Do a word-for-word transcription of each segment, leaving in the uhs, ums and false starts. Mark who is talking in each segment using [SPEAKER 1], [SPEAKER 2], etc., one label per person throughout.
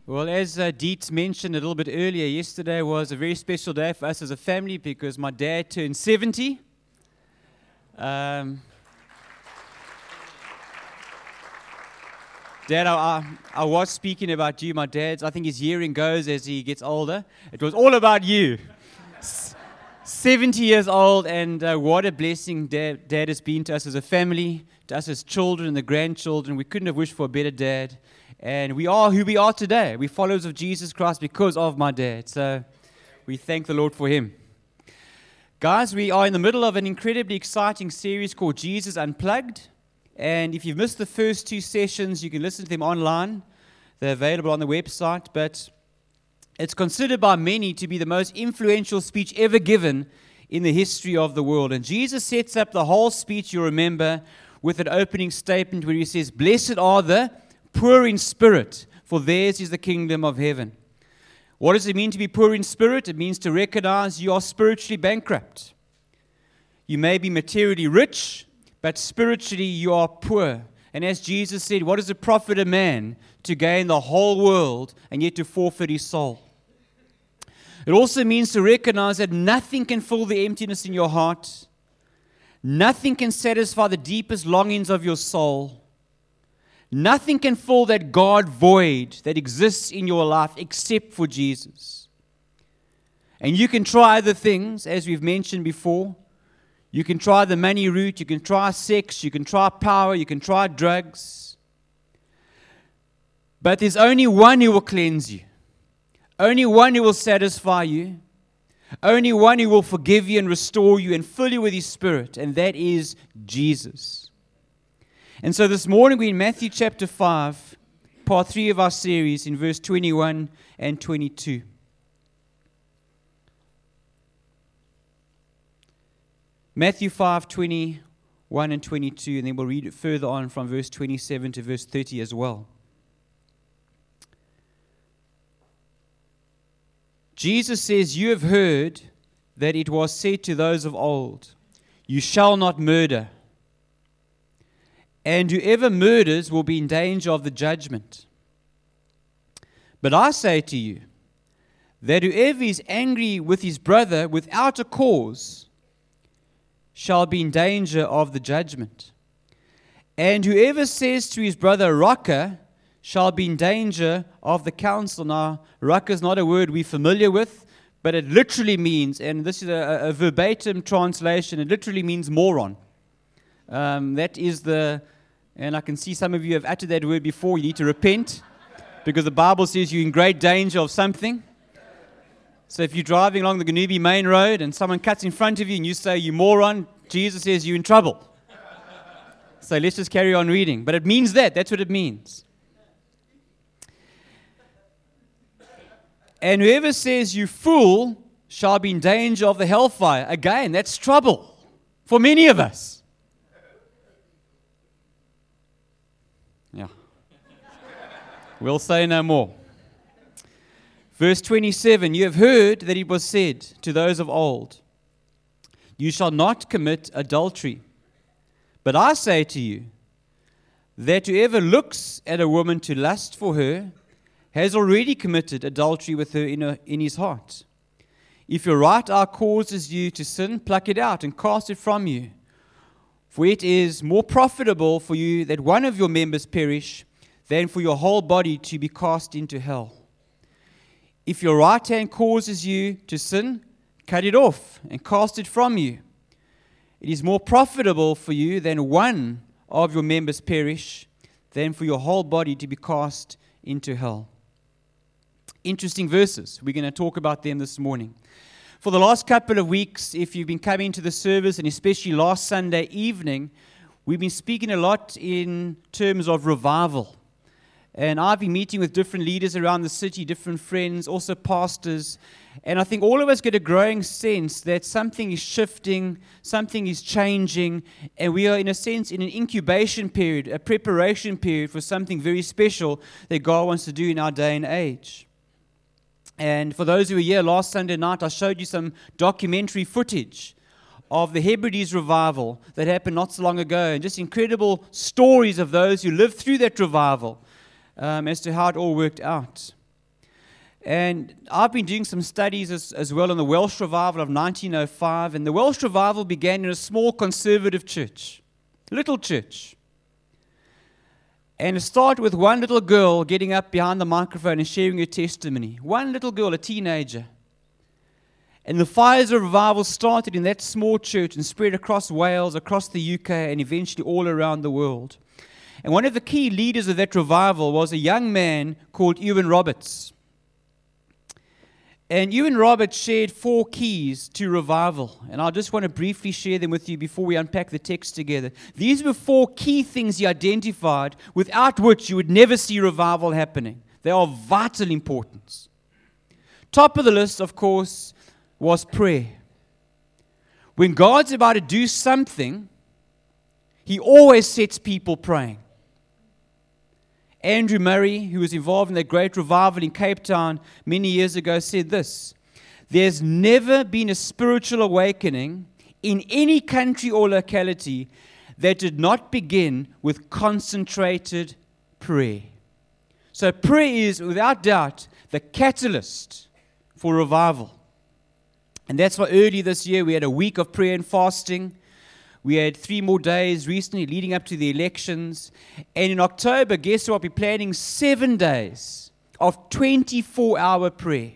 [SPEAKER 1] Well, as uh, Dietz mentioned a little bit earlier, yesterday was a very special day for us as a family because my dad turned seventy. Um, Dad, I, I was speaking about you. My dad's, I think his hearing goes as he gets older. It was all about you. seventy years old, and uh, what a blessing dad, dad has been to us as a family, to us as children and the grandchildren. We couldn't have wished for a better dad. And we are who we are today. We're followers of Jesus Christ because of my dad. So we thank the Lord for him. Guys, we are in the middle of an incredibly exciting series called Jesus Unplugged. And if you've missed the first two sessions, you can listen to them online. They're available on the website. But it's considered by many to be the most influential speech ever given in the history of the world. And Jesus sets up the whole speech, you remember, with an opening statement where he says, "Blessed are the poor in spirit, for theirs is the kingdom of heaven." What does it mean to be poor in spirit? It means to recognize you are spiritually bankrupt. You may be materially rich, but spiritually you are poor. And as Jesus said, what does it profit a man to gain the whole world and yet to forfeit his soul? It also means to recognize that nothing can fill the emptiness in your heart. Nothing can satisfy the deepest longings of your soul. Nothing can fill that God void that exists in your life except for Jesus. And you can try other things, as we've mentioned before. You can try the money route, you can try sex, you can try power, you can try drugs. But there's only one who will cleanse you. Only one who will satisfy you. Only one who will forgive you and restore you and fill you with His Spirit, and that is Jesus. And so this morning we're in Matthew chapter five, part three of our series, in verse twenty-one and twenty-two. Matthew five, twenty-one and twenty-two, and then we'll read it further on from verse twenty-seven to verse thirty as well. Jesus says, "You have heard that it was said to those of old, 'You shall not murder.' And whoever murders will be in danger of the judgment. But I say to you, that whoever is angry with his brother without a cause shall be in danger of the judgment. And whoever says to his brother, 'Raca,' shall be in danger of the council." Now, "raca" is not a word we're familiar with, but it literally means, and this is a, a verbatim translation, it literally means moron. Um, that is the... And I can see some of you have uttered that word before. You need to repent because the Bible says you're in great danger of something. So if you're driving along the Ganubi main road and someone cuts in front of you and you say, "You moron," Jesus says you're in trouble. So let's just carry on reading. But it means that. That's what it means. "And whoever says, 'You fool,' shall be in danger of the hellfire." Again, that's trouble for many of us. Yeah. We'll say no more. Verse twenty-seven, "You have heard that it was said to those of old, 'You shall not commit adultery.' But I say to you, that whoever looks at a woman to lust for her has already committed adultery with her in, her in his heart. If your right eye causes you to sin, pluck it out and cast it from you. For it is more profitable for you that one of your members perish than for your whole body to be cast into hell. If your right hand causes you to sin, cut it off and cast it from you. It is more profitable for you than one of your members perish than for your whole body to be cast into hell." Interesting verses. We're going to talk about them this morning. For the last couple of weeks, if you've been coming to the service, and especially last Sunday evening, we've been speaking a lot in terms of revival. And I've been meeting with different leaders around the city, different friends, also pastors. And I think all of us get a growing sense that something is shifting, something is changing, and we are, in a sense, in an incubation period, a preparation period for something very special that God wants to do in our day and age. And for those who were here last Sunday night, I showed you some documentary footage of the Hebrides revival that happened not so long ago, and just incredible stories of those who lived through that revival um, as to how it all worked out. And I've been doing some studies as, as well on the Welsh revival of nineteen oh five. And the Welsh revival began in a small conservative church, little church. And it started with one little girl getting up behind the microphone and sharing her testimony. One little girl, a teenager. And the fires of revival started in that small church and spread across Wales, across the U K, and eventually all around the world. And one of the key leaders of that revival was a young man called Ewan Roberts. And Ewan Roberts shared four keys to revival. And I just want to briefly share them with you before we unpack the text together. These were four key things he identified without which you would never see revival happening. They are of vital importance. Top of the list, of course, was prayer. When God's about to do something, He always sets people praying. Andrew Murray, who was involved in that great revival in Cape Town many years ago, said this: "There's never been a spiritual awakening in any country or locality that did not begin with concentrated prayer." So prayer is, without doubt, the catalyst for revival. And that's why early this year we had a week of prayer and fasting. We had three more days recently leading up to the elections. And in October, guess what? We're planning seven days of twenty-four hour prayer.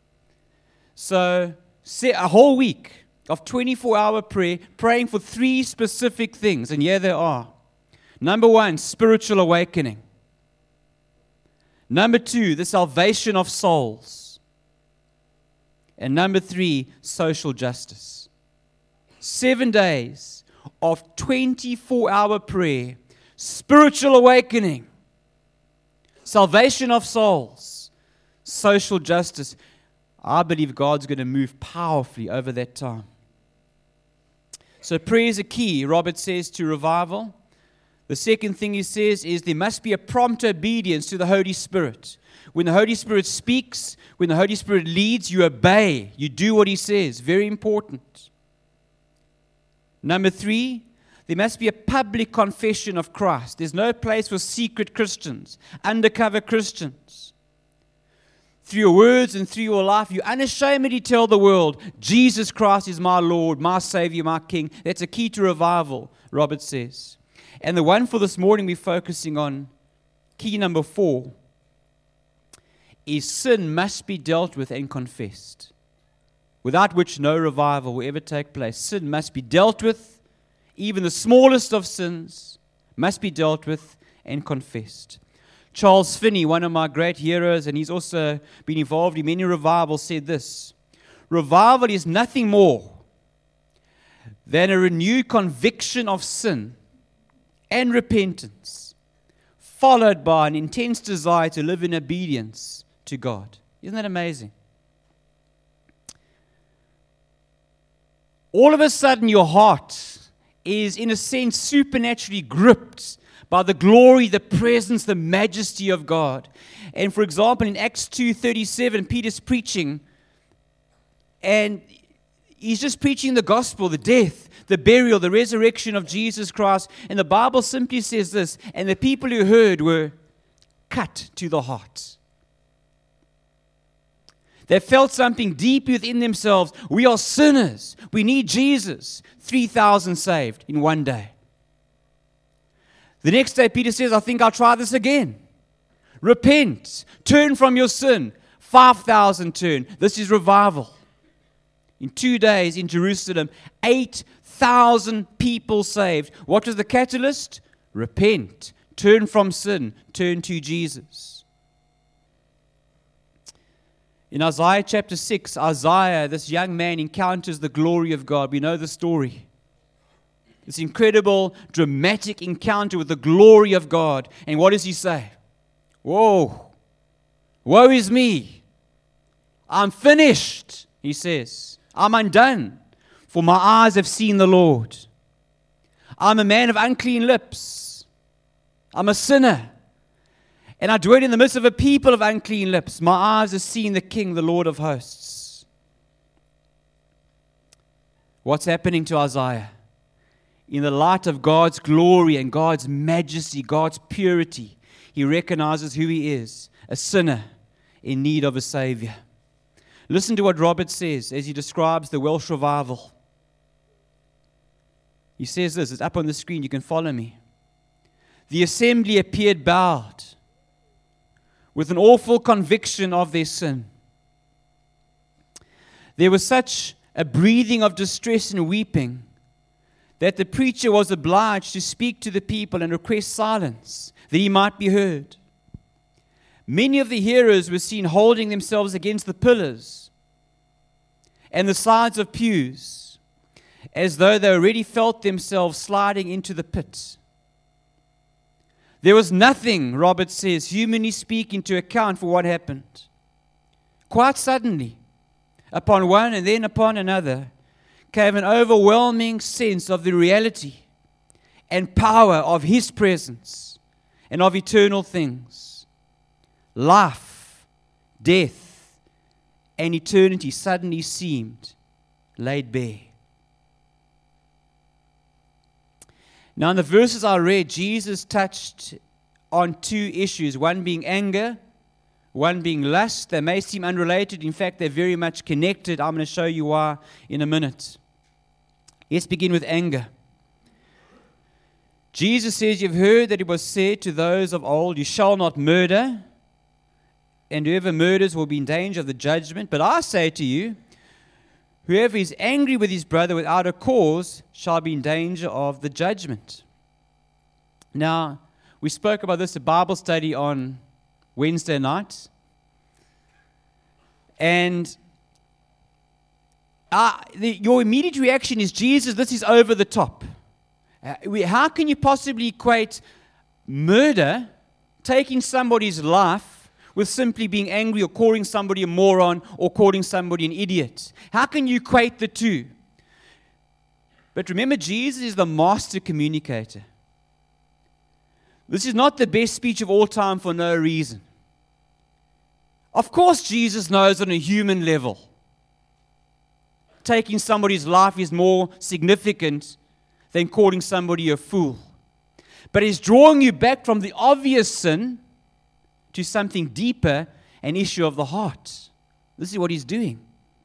[SPEAKER 1] So a whole week of twenty-four hour prayer, praying for three specific things. And here they are. Number one, spiritual awakening. Number two, the salvation of souls. And number three, social justice. Seven days of twenty-four hour prayer, spiritual awakening, salvation of souls, social justice. I believe God's going to move powerfully over that time. So prayer is a key, Robert says, to revival. The second thing he says is there must be a prompt obedience to the Holy Spirit. When the Holy Spirit speaks, when the Holy Spirit leads, you obey. You do what He says. Very important. Number three, there must be a public confession of Christ. There's no place for secret Christians, undercover Christians. Through your words and through your life, you unashamedly tell the world, Jesus Christ is my Lord, my Savior, my King. That's a key to revival, Robert says. And the one for this morning we're focusing on, key number four, is sin must be dealt with and confessed, without which no revival will ever take place. Sin must be dealt with. Even the smallest of sins must be dealt with and confessed. Charles Finney, one of my great heroes, and he's also been involved in many revivals, said this: "Revival is nothing more than a renewed conviction of sin and repentance, followed by an intense desire to live in obedience to God." Isn't that amazing? All of a sudden, your heart is, in a sense, supernaturally gripped by the glory, the presence, the majesty of God. And for example, in Acts two thirty-seven, Peter's preaching, and he's just preaching the gospel, the death, the burial, the resurrection of Jesus Christ. And the Bible simply says this: "And the people who heard were cut to the heart." They felt something deep within themselves. We are sinners. We need Jesus. three thousand saved in one day. The next day, Peter says, "I think I'll try this again. Repent. Turn from your sin." five thousand turn. This is revival. In two days in Jerusalem, eight thousand people saved. What was the catalyst? Repent. Turn from sin. Turn to Jesus. In Isaiah chapter six, Isaiah, this young man, encounters the glory of God. We know the story. This incredible, dramatic encounter with the glory of God. And what does he say? Whoa, woe is me. I'm finished, he says. I'm undone, for my eyes have seen the Lord. I'm a man of unclean lips. I'm a sinner. And I dwell in the midst of a people of unclean lips. My eyes have seen the King, the Lord of hosts. What's happening to Isaiah? In the light of God's glory and God's majesty, God's purity, he recognizes who he is, a sinner in need of a Savior. Listen to what Robert says as he describes the Welsh revival. He says this, it's up on the screen, you can follow me. The assembly appeared bowed with an awful conviction of their sin. There was such a breathing of distress and weeping that the preacher was obliged to speak to the people and request silence, that he might be heard. Many of the hearers were seen holding themselves against the pillars and the sides of pews, as though they already felt themselves sliding into the pit. There was nothing, Robert says, humanly speaking, to account for what happened. Quite suddenly, upon one and then upon another, came an overwhelming sense of the reality and power of His presence and of eternal things. Life, death, and eternity suddenly seemed laid bare. Now, in the verses I read, Jesus touched on two issues, one being anger, one being lust. They may seem unrelated. In fact, they're very much connected. I'm going to show you why in a minute. Let's begin with anger. Jesus says, you've heard that it was said to those of old, you shall not murder, and whoever murders will be in danger of the judgment. But I say to you, whoever is angry with his brother without a cause shall be in danger of the judgment. Now, we spoke about this at Bible study on Wednesday night. And uh, the, your immediate reaction is, Jesus, this is over the top. Uh, we, how can you possibly equate murder, taking somebody's life, with simply being angry or calling somebody a moron or calling somebody an idiot? How can you equate the two? But remember, Jesus is the master communicator. This is not the best speech of all time for no reason. Of course, Jesus knows on a human level, taking somebody's life is more significant than calling somebody a fool. But He's drawing you back from the obvious sin to something deeper, an issue of the heart. This is what He's doing.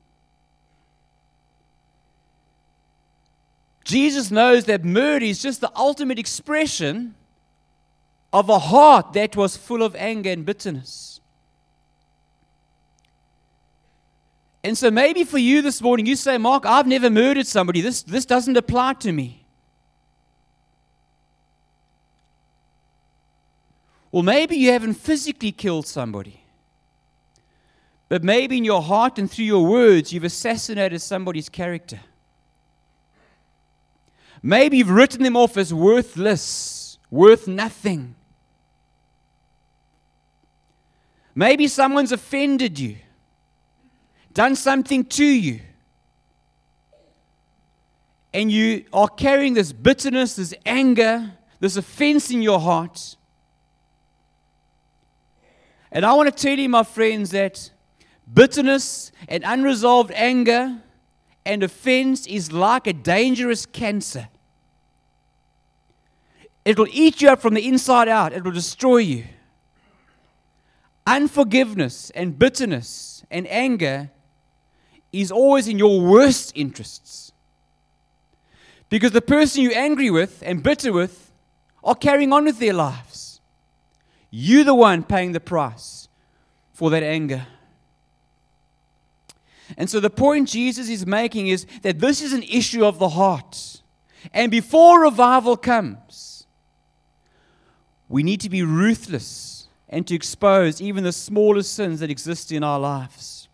[SPEAKER 1] Jesus knows that murder is just the ultimate expression of a heart that was full of anger and bitterness. And so maybe for you this morning, you say, Mark, I've never murdered somebody. This, this doesn't apply to me. Well, maybe you haven't physically killed somebody. But maybe in your heart and through your words, you've assassinated somebody's character. Maybe you've written them off as worthless, worth nothing. Maybe someone's offended you, done something to you, and you are carrying this bitterness, this anger, this offense in your heart. And I want to tell you, my friends, that bitterness and unresolved anger and offense is like a dangerous cancer. It will eat you up from the inside out. It will destroy you. Unforgiveness and bitterness and anger is always in your worst interests. Because the person you're angry with and bitter with are carrying on with their lives. You're the one paying the price for that anger. And so the point Jesus is making is that this is an issue of the heart. And before revival comes, we need to be ruthless and to expose even the smallest sins that exist in our lives.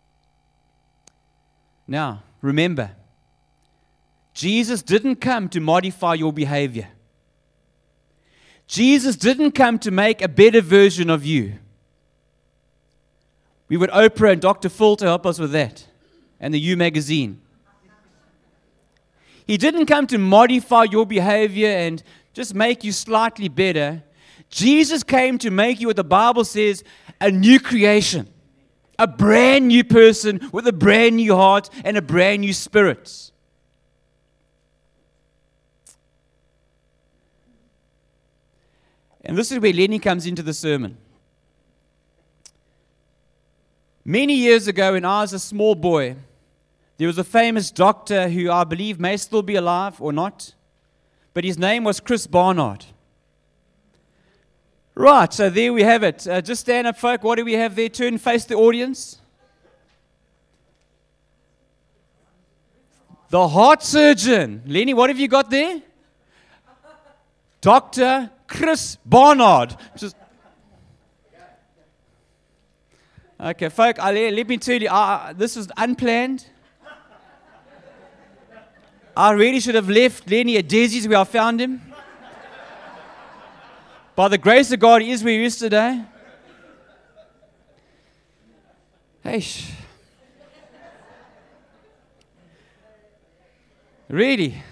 [SPEAKER 1] Now, remember, Jesus didn't come to modify your behavior. Jesus didn't come to make a better version of you. We want Oprah and Doctor Phil to help us with that, and the You magazine. He didn't come to modify your behavior and just make you slightly better. Jesus came to make you what the Bible says, a new creation. A brand new person with a brand new heart and a brand new spirit. And this is where Lenny comes into the sermon. Many years ago, when I was a small boy, there was a famous doctor who I believe may still be alive or not, but his name was Chris Barnard. Right, so there we have it. Uh, just stand up, folk. What do we have there? Turn, face the audience. The heart surgeon. Lenny, what have you got there? Doctor Chris Barnard. Just okay, folk, I, let me tell you, uh, this was unplanned. I really should have left Lenny at Desi's where I found him. By the grace of God, he is where he is today. Hey, sh- really.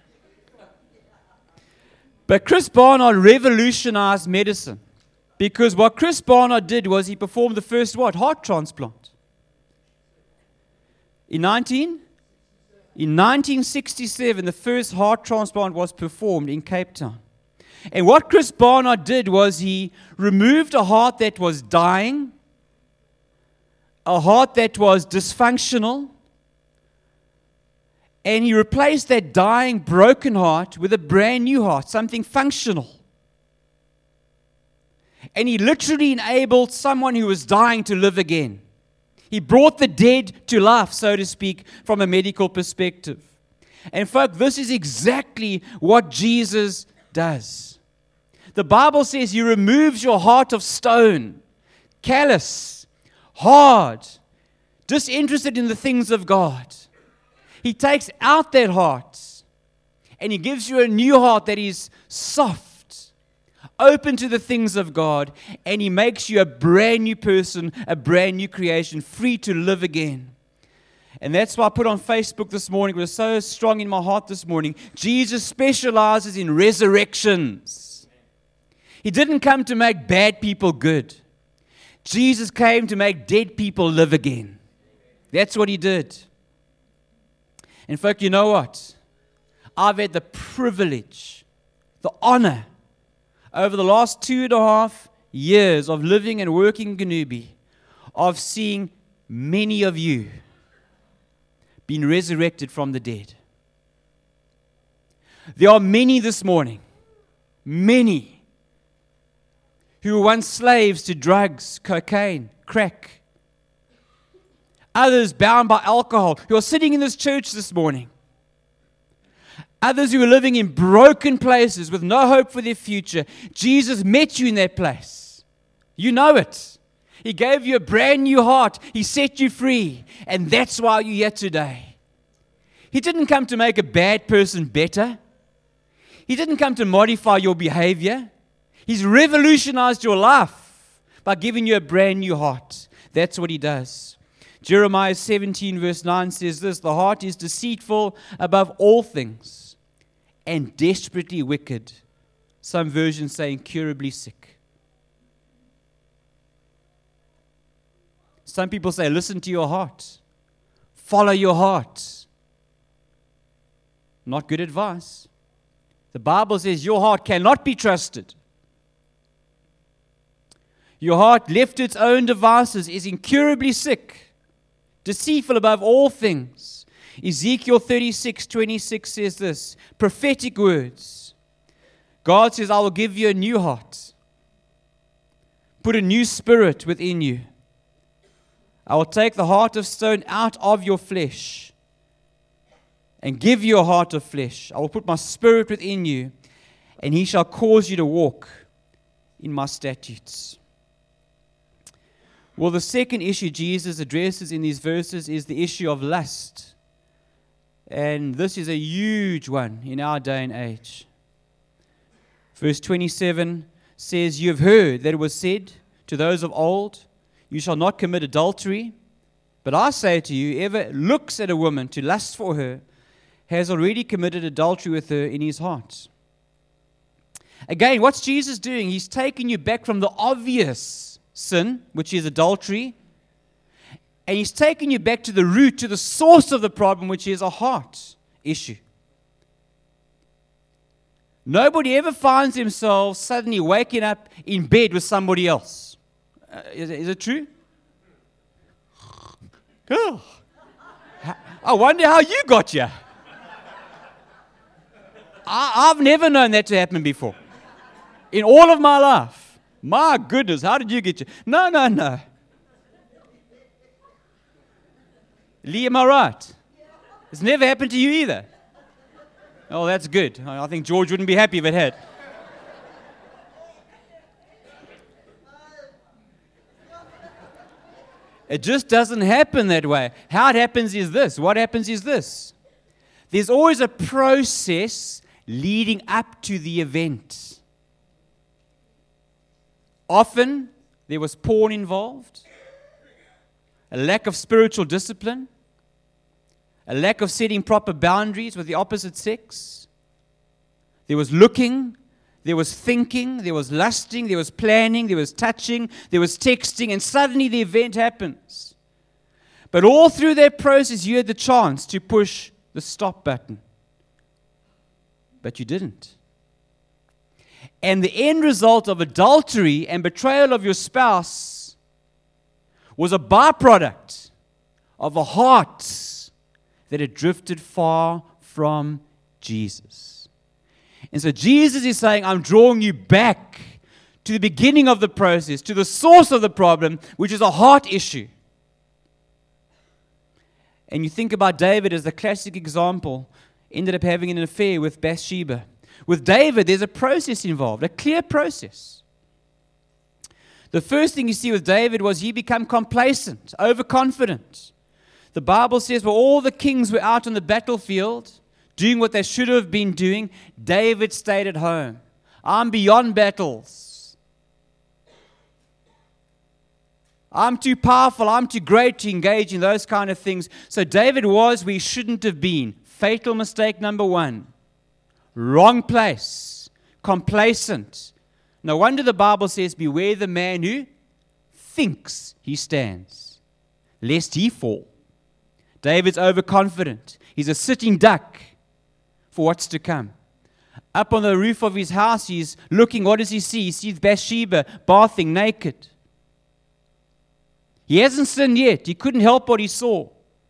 [SPEAKER 1] But Chris Barnard revolutionized medicine. Because what Chris Barnard did was he performed the first what? Heart transplant. In nineteen? In nineteen sixty-seven, the first heart transplant was performed in Cape Town. And what Chris Barnard did was he removed a heart that was dying, a heart that was dysfunctional, and he replaced that dying, broken heart with a brand new heart, something functional. And he literally enabled someone who was dying to live again. He brought the dead to life, so to speak, from a medical perspective. And folks, this is exactly what Jesus does. The Bible says he removes your heart of stone, callous, hard, disinterested in the things of God. He takes out that heart and he gives you a new heart that is soft, open to the things of God, and he makes you a brand new person, a brand new creation, free to live again. And that's why I put on Facebook this morning, it was so strong in my heart this morning, Jesus specializes in resurrections. He didn't come to make bad people good. Jesus came to make dead people live again. That's what he did. And folk, you know what? I've had the privilege, the honor, over the last two and a half years of living and working in Ganubi, of seeing many of you being resurrected from the dead. There are many this morning, many, who were once slaves to drugs, cocaine, crack. Others bound by alcohol, who are sitting in this church this morning. Others who are living in broken places with no hope for their future. Jesus met you in that place. You know it. He gave you a brand new heart. He set you free. And that's why you're here today. He didn't come to make a bad person better. He didn't come to modify your behavior. He's revolutionized your life by giving you a brand new heart. That's what he does. Jeremiah seventeen verse nine says this, the heart is deceitful above all things and desperately wicked. Some versions say incurably sick. Some people say, listen to your heart. Follow your heart. Not good advice. The Bible says your heart cannot be trusted. Your heart, left to its own devices, is incurably sick, deceitful above all things. Ezekiel thirty-six twenty-six says this, prophetic words. God says, I will give you a new heart. Put a new spirit within you. I will take the heart of stone out of your flesh and give you a heart of flesh. I will put my spirit within you, and he shall cause you to walk in my statutes. Well, the second issue Jesus addresses in these verses is the issue of lust. And this is a huge one in our day and age. Verse twenty-seven says, you have heard that it was said to those of old, you shall not commit adultery. But I say to you, whoever looks at a woman to lust for her has already committed adultery with her in his heart. Again, what's Jesus doing? He's taking you back from the obvious sin, which is adultery, and he's taking you back to the root, to the source of the problem, which is a heart issue. Nobody ever finds themselves suddenly waking up in bed with somebody else. Uh, is, is it true? Oh, I wonder how you got here. I, I've never known that to happen before. In all of my life. My goodness, how did you get here? No, no, no. Lee, am I right? It's never happened to you either. Oh, that's good. I think George wouldn't be happy if it had. It just doesn't happen that way. How it happens is this. What happens is this. There's always a process leading up to the event. Often, there was porn involved, a lack of spiritual discipline, a lack of setting proper boundaries with the opposite sex. There was looking, there was thinking, there was lusting, there was planning, there was touching, there was texting, and suddenly the event happens. But all through that process, you had the chance to push the stop button. But you didn't. And the end result of adultery and betrayal of your spouse was a byproduct of a heart that had drifted far from Jesus. And so Jesus is saying, I'm drawing you back to the beginning of the process, to the source of the problem, which is a heart issue. And you think about David as the classic example, ended up having an affair with Bathsheba. With David, there's a process involved, a clear process. The first thing you see with David was he became complacent, overconfident. The Bible says, while all the kings were out on the battlefield, doing what they should have been doing, David stayed at home. I'm beyond battles. I'm too powerful, I'm too great to engage in those kind of things. So David was where he shouldn't have been. Fatal mistake number one. Wrong place. Complacent. No wonder the Bible says, beware the man who thinks he stands, lest he fall. David's overconfident. He's a sitting duck for what's to come. Up on the roof of his house, he's looking. What does he see? He sees Bathsheba bathing naked. He hasn't sinned yet. He couldn't help what he saw.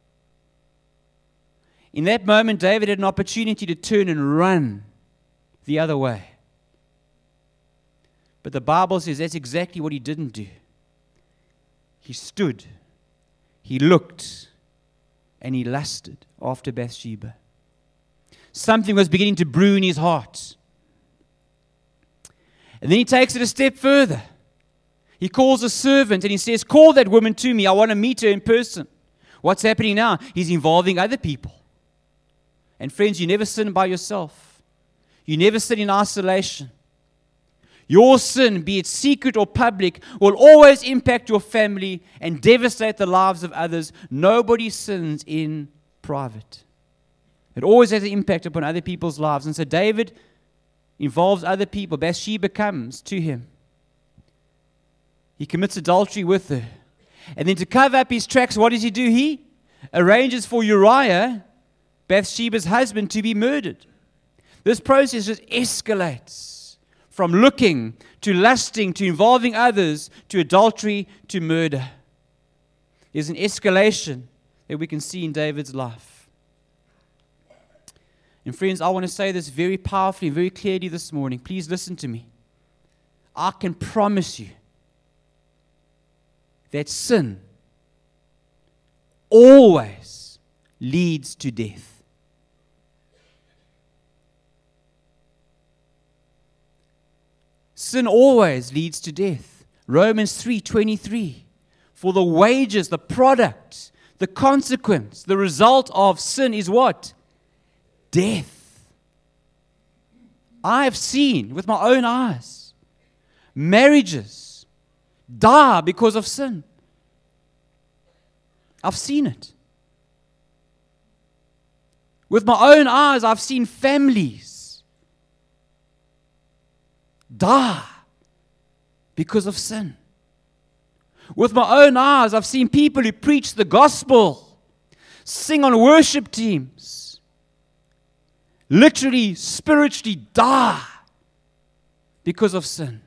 [SPEAKER 1] In that moment, David had an opportunity to turn and run the other way. But the Bible says that's exactly what he didn't do. He stood, he looked, and he lusted after Bathsheba. Something was beginning to brew in his heart. And then he takes it a step further. He calls a servant and he says, call that woman to me. I want to meet her in person. What's happening now? He's involving other people. And friends, you never sin by yourself. You never sin in isolation. Your sin, be it secret or public, will always impact your family and devastate the lives of others. Nobody sins in private. It always has an impact upon other people's lives. And so David involves other people. Bathsheba comes to him. He commits adultery with her. And then to cover up his tracks, what does he do? He arranges for Uriah, Bathsheba's husband, to be murdered. This process just escalates from looking to lusting to involving others to adultery to murder. There's an escalation that we can see in David's life. And friends, I want to say this very powerfully, very clearly this morning. Please listen to me. I can promise you that sin always leads to death. Sin always leads to death. Romans three twenty-three. For the wages, the product, the consequence, the result of sin is what? Death. I have seen with my own eyes marriages die because of sin. I've seen it. With my own eyes, I've seen families die because of sin. With my own eyes, I've seen people who preach the gospel, sing on worship teams, literally, spiritually die because of sin.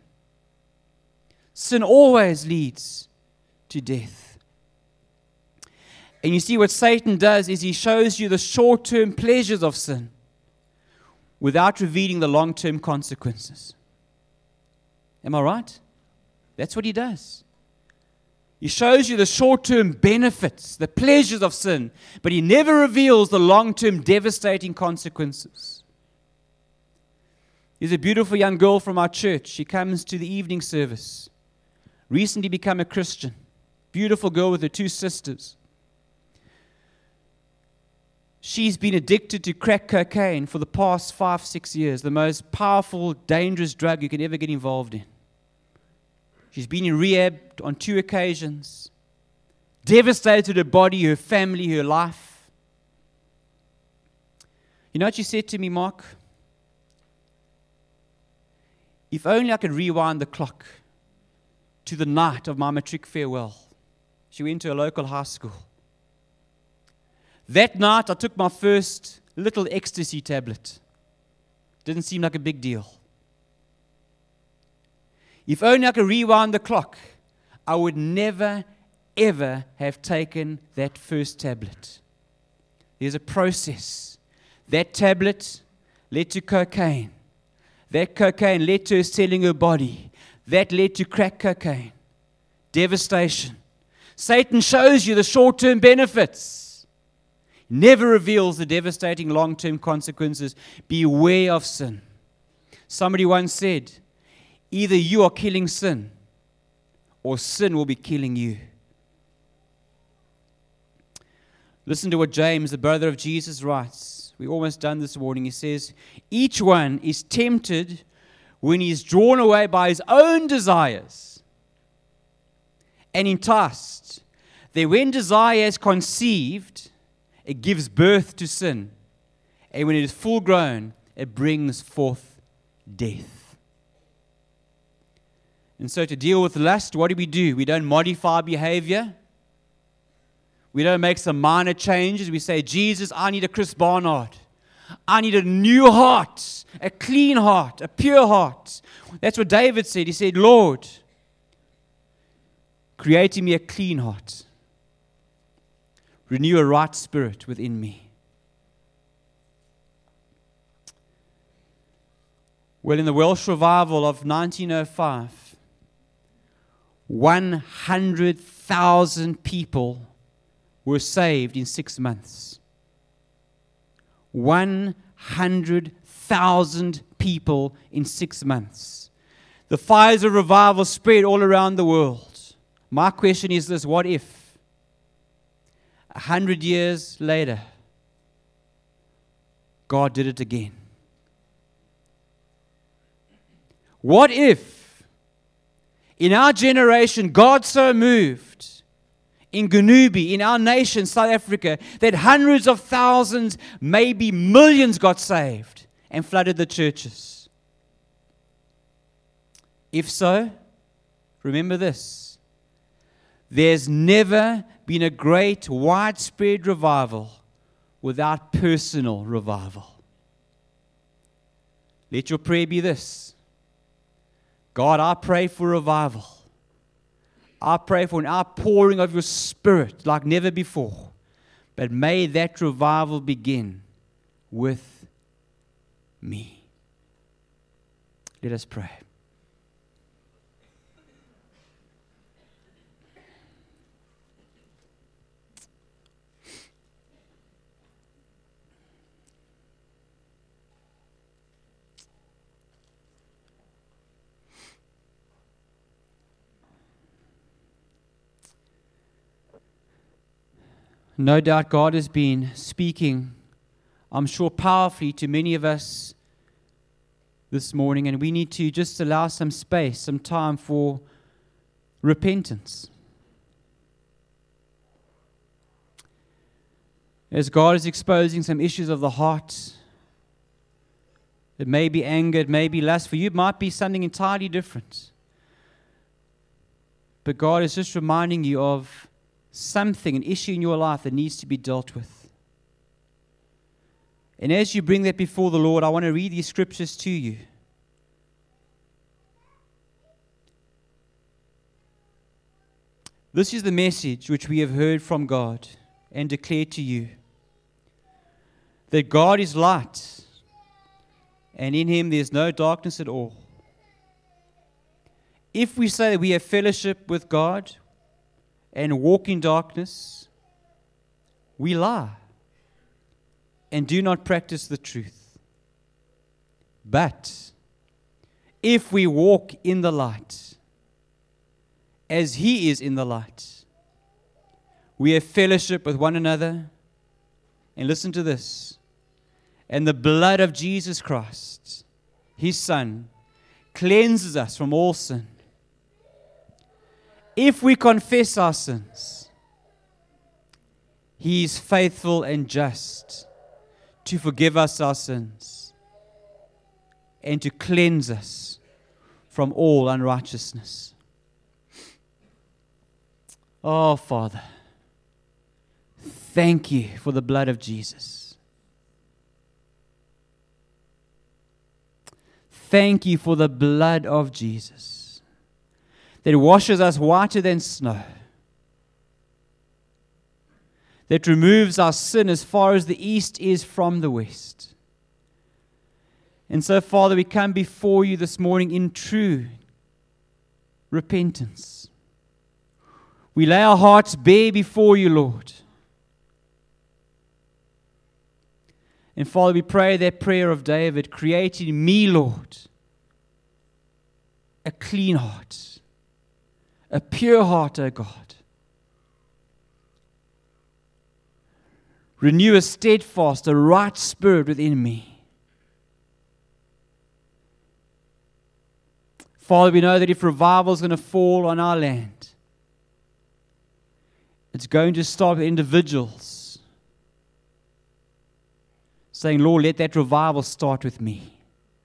[SPEAKER 1] Sin always leads to death. And you see what Satan does is he shows you the short-term pleasures of sin without revealing the long-term consequences. Am I right? That's what he does. He shows you the short-term benefits, the pleasures of sin, but he never reveals the long-term devastating consequences. There's a beautiful young girl from our church. She comes to the evening service. Recently become a Christian. Beautiful girl with her two sisters. She's been addicted to crack cocaine for the past five, six years, the most powerful, dangerous drug you can ever get involved in. She's been in rehab on two occasions, devastated her body, her family, her life. You know what she said to me, Mark? If only I could rewind the clock to the night of my matric farewell. She went to a local high school. That night, I took my first little ecstasy tablet. Didn't seem like a big deal. If only I could rewind the clock, I would never, ever have taken that first tablet. There's a process. That tablet led to cocaine. That cocaine led to her selling her body. That led to crack cocaine. Devastation. Satan shows you the short-term benefits. Never reveals the devastating long-term consequences. Beware of sin. Somebody once said, either you are killing sin, or sin will be killing you. Listen to what James, the brother of Jesus, writes. We're almost done this morning. He says, each one is tempted when he is drawn away by his own desires and enticed. That when desire is conceived, it gives birth to sin. And when it is full grown, it brings forth death. And so to deal with lust, what do we do? We don't modify behavior. We don't make some minor changes. We say, Jesus, I need a Chris Barnard. I need a new heart, a clean heart, a pure heart. That's what David said. He said, Lord, create in me a clean heart. Renew a right spirit within me. Well, in the Welsh revival of nineteen oh five, one hundred thousand people were saved in six months. one hundred thousand people in six months. The fires of revival spread all around the world. My question is this: what if a hundred years later, God did it again? What if, in our generation, God so moved in Gunubi, in our nation, South Africa, that hundreds of thousands, maybe millions got saved and flooded the churches? If so, remember this: there's never been a great widespread revival without personal revival. Let your prayer be this: God, I pray for revival. I pray for an outpouring of your Spirit like never before. But may that revival begin with me. Let us pray. No doubt God has been speaking, I'm sure, powerfully to many of us this morning, and we need to just allow some space, some time for repentance. As God is exposing some issues of the heart, it may be anger, it may be lust. For you, it might be something entirely different. But God is just reminding you of something, an issue in your life that needs to be dealt with. And as you bring that before the Lord, I want to read these scriptures to you. This is the message which we have heard from God and declare to you that God is light, and in Him there is no darkness at all. If we say that we have fellowship with God and walk in darkness, we lie and do not practice the truth. But if we walk in the light, as He is in the light, we have fellowship with one another. And listen to this. And the blood of Jesus Christ, His Son, cleanses us from all sin. If we confess our sins, He is faithful and just to forgive us our sins and to cleanse us from all unrighteousness. Oh, Father, thank you for the blood of Jesus. Thank you for the blood of Jesus that washes us whiter than snow, that removes our sin as far as the east is from the west. And so, Father, we come before you this morning in true repentance. We lay our hearts bare before you, Lord. And Father, we pray that prayer of David, create in me, Lord, a clean heart, a pure heart, O God. Renew a steadfast, a right spirit within me. Father, we know that if revival is going to fall on our land, it's going to start with individuals saying, Lord, let that revival start with me.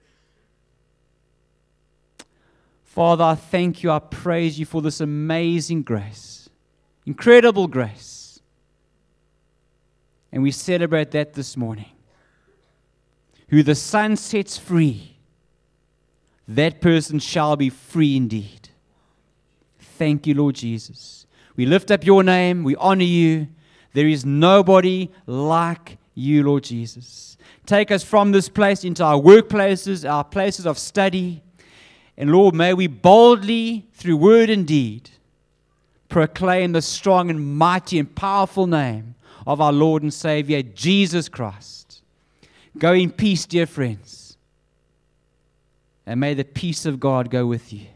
[SPEAKER 1] Father, I thank you, I praise you for this amazing grace, incredible grace. And we celebrate that this morning. Who the Son sets free, that person shall be free indeed. Thank you, Lord Jesus. We lift up your name, we honor you. There is nobody like you, Lord Jesus. Take us from this place into our workplaces, our places of study. And Lord, may we boldly, through word and deed, proclaim the strong and mighty and powerful name of our Lord and Savior, Jesus Christ. Go in peace, dear friends. And may the peace of God go with you.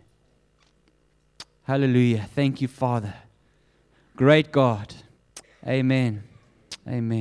[SPEAKER 1] Hallelujah. Thank you, Father. Great God. Amen. Amen.